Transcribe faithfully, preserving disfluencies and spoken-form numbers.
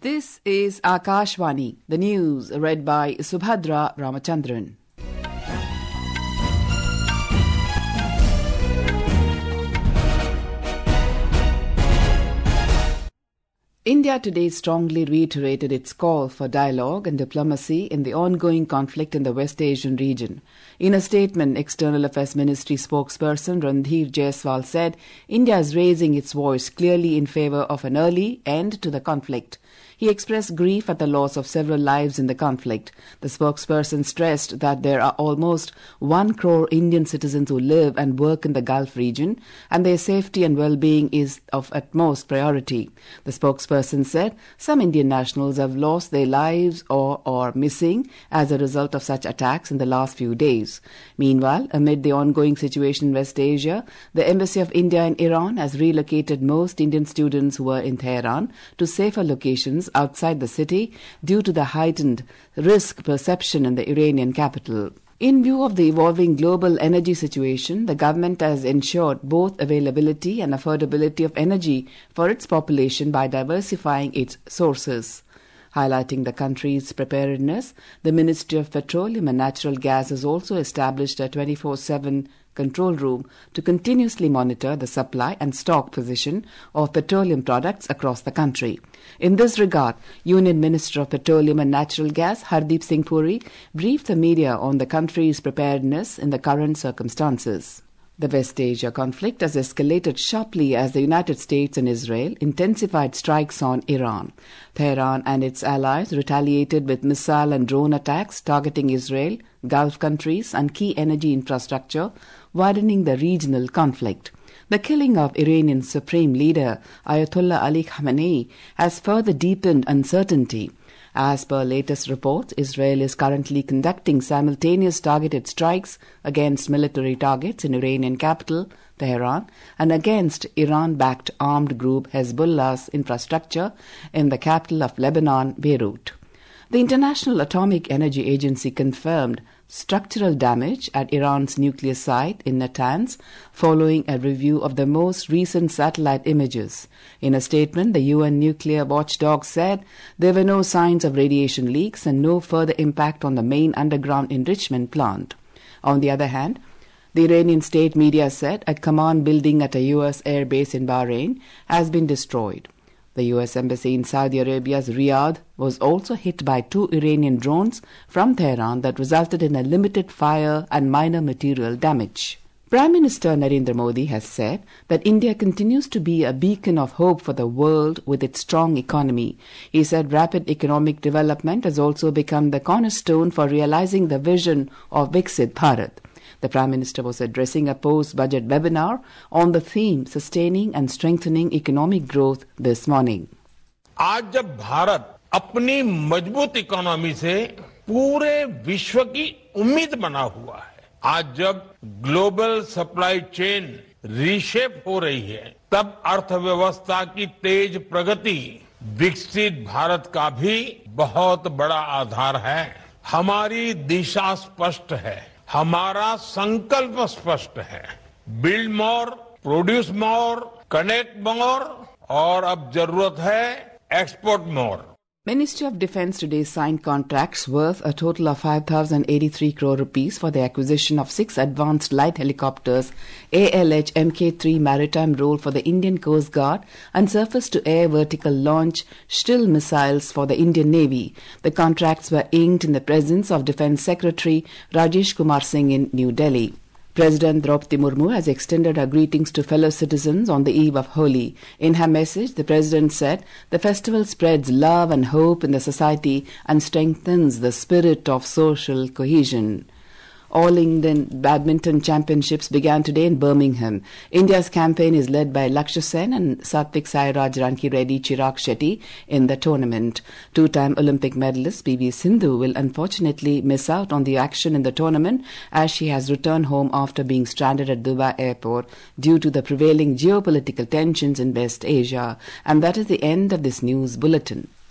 This is Akashvani, the news read by Subhadra Ramachandran. India today strongly reiterated its call for dialogue and diplomacy in the ongoing conflict in the West Asian region. In a statement, External Affairs Ministry spokesperson Randhir Jaiswal said India is raising its voice clearly in favour of an early end to the conflict. He expressed grief at the loss of several lives in the conflict. The spokesperson stressed that there are almost one crore Indian citizens who live and work in the Gulf region, and their safety and well-being is of utmost priority. The spokesperson said some Indian nationals have lost their lives or are missing as a result of such attacks in the last few days. Meanwhile, amid the ongoing situation in West Asia, the Embassy of India in Iran has relocated most Indian students who were in Tehran to safer locations outside the city due to the heightened risk perception in the Iranian capital. In view of the evolving global energy situation, the government has ensured both availability and affordability of energy for its population by diversifying its sources. Highlighting the country's preparedness, the Ministry of Petroleum and Natural Gas has also established a twenty-four seven control room to continuously monitor the supply and stock position of petroleum products across the country. In this regard, Union Minister of Petroleum and Natural Gas Hardeep Singh Puri briefed the media on the country's preparedness in the current circumstances. The West Asia conflict has escalated sharply as the United States and Israel intensified strikes on Iran. Tehran and its allies retaliated with missile and drone attacks targeting Israel, Gulf countries, and key energy infrastructure, widening the regional conflict. The killing of Iranian Supreme Leader Ayatollah Ali Khamenei has further deepened uncertainty. As per latest reports, Israel is currently conducting simultaneous targeted strikes against military targets in Iranian capital, Tehran, and against Iran-backed armed group Hezbollah's infrastructure in the capital of Lebanon, Beirut. The International Atomic Energy Agency confirmed structural damage at Iran's nuclear site in Natanz following a review of the most recent satellite images. In a statement, the U N nuclear watchdog said there were no signs of radiation leaks and no further impact on the main underground enrichment plant. On the other hand, the Iranian state media said a command building at a U S air base in Bahrain has been destroyed. The U S Embassy in Saudi Arabia's Riyadh was also hit by two Iranian drones from Tehran that resulted in a limited fire and minor material damage. Prime Minister Narendra Modi has said that India continues to be a beacon of hope for the world with its strong economy. He said rapid economic development has also become the cornerstone for realizing the vision of Viksit Bharat. The Prime Minister was addressing a post-budget webinar on the theme Sustaining and Strengthening Economic Growth this morning. आज जब भारत अपनी मजबूत economy से पूरे विश्व की उम्मीद बना हुआ है, आज जब ग्लोबल सप्लाई चेन रीशेप हो रही है, तब अर्थव्यवस्था की तेज प्रगति विकसित भारत का भी बहुत बड़ा आधार है। हमारी दिशा स्पष्ट है, हमारा संकल्प स्पष्ट है। Build more, produce more, connect more और अब जरूरत है export more. Ministry of Defence today signed contracts worth a total of five thousand eighty-three crore rupees for the acquisition of six advanced light helicopters A L H M K three maritime role for the Indian Coast Guard and surface-to-air vertical launch Shtil missiles for the Indian Navy. The contracts were inked in the presence of Defence Secretary Rajesh Kumar Singh in New Delhi. President Draupadi Murmu has extended her greetings to fellow citizens on the eve of Holi. In her message, the President said the festival spreads love and hope in the society and strengthens the spirit of social cohesion. All England Badminton Championships began today in Birmingham. India's campaign is led by Lakshya Sen and Satvik Sairaj Ranki Reddy Chirag Shetty in the tournament. Two-time Olympic medalist P V Sindhu will unfortunately miss out on the action in the tournament as she has returned home after being stranded at Dubai airport due to the prevailing geopolitical tensions in West Asia. And that is the end of this news bulletin.